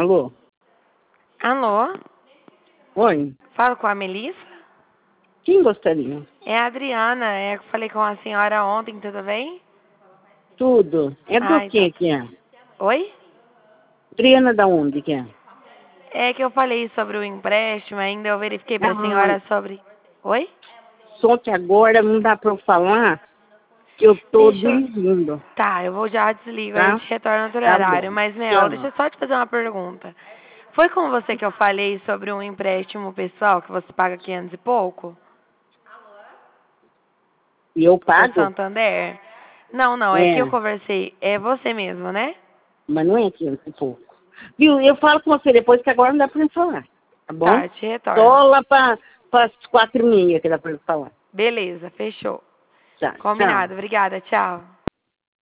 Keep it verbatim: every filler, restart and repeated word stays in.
Alô? Alô? Oi? Falo com a Melissa? Quem gostaria? É a Adriana, é, eu falei com a senhora ontem, tudo bem? Tudo. É do Ah, então. que que é? Oi? Adriana da onde que é? É que eu falei sobre o empréstimo, ainda eu verifiquei para a Ah, senhora sobre... Oi? só que agora não dá para eu falar que eu tô Deixa eu... dirigindo, Tá, eu vou já desligo, a tá? gente retorna outro Tá horário. bom. Mas, Mel, deixa Tchau. eu só te fazer uma pergunta. Foi com você que eu falei sobre um empréstimo pessoal que você paga quinhentos e pouco? E eu Do pago? Santander? Não, não, é que eu É, conversei. É você mesmo, né? mas não é quinhentos e pouco. Viu? Eu falo com você depois que agora não dá para eu falar, tá bom? Tá, eu te retorno. Só lá para as quatro e meia que dá para eu falar. Beleza, fechou. Tá, tchau. Combinado. Obrigada, tchau.